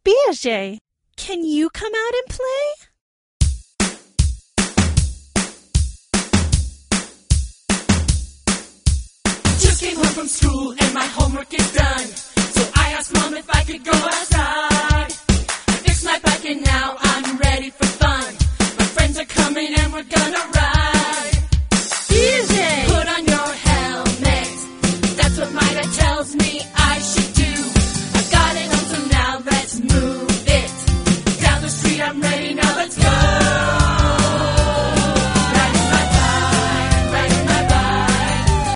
Piaget, can you come out and play? Just came home from school and my homework is done. So I asked Mom if I could go outside. I fixed my bike and now I'm ready for fun. My friends are coming and we're gonna ride.